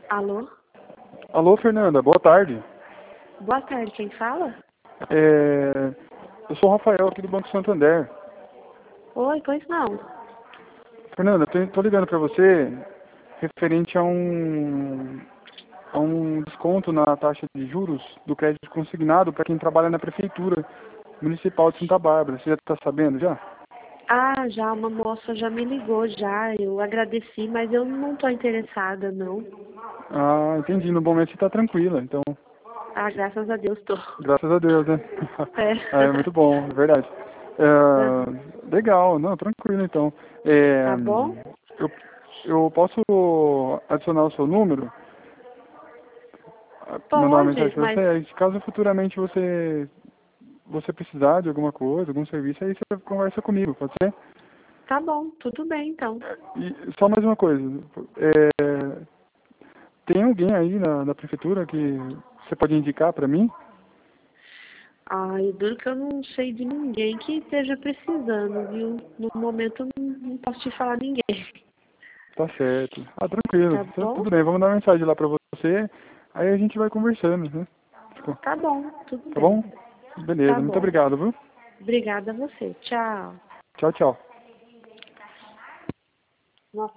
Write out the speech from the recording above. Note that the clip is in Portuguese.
Alô? Alô, Fernanda, boa tarde. Boa tarde, quem fala? Eu sou o Rafael aqui do Banco Santander. Oi, pois não. Fernanda, tô ligando para você referente a um desconto na taxa de juros do crédito consignado para quem trabalha na Prefeitura Municipal de Santa Bárbara. Você já está sabendo já? Ah, já uma moça já me ligou já. Eu agradeci, mas eu não estou interessada, não. Ah, entendi. No momento você está tranquila, então, Ah, graças a Deus estou. graças a Deus, né? É. Ah, é muito bom, é verdade. Legal, não, tranquilo então. É, Tá bom? eu, eu posso adicionar o seu número? Mandar uma mensagem Pode, para você, mas aí, caso futuramente você precisar de alguma coisa, algum serviço, aí você conversa comigo, pode ser? tá bom, tudo bem então. E só mais uma coisa, tem alguém aí na prefeitura que você pode indicar para mim? Ai, duro que eu não sei de ninguém que esteja precisando, viu? No momento eu não posso te falar ninguém. Tá certo. Ah, tranquilo. Tá bom? Tudo bem, vamos dar uma mensagem lá para você, aí a gente vai conversando, né? Tá bom, tudo Tá bem. bom? Beleza, Tá muito bom. obrigado, viu? Obrigada a você. Tchau. Tchau, tchau.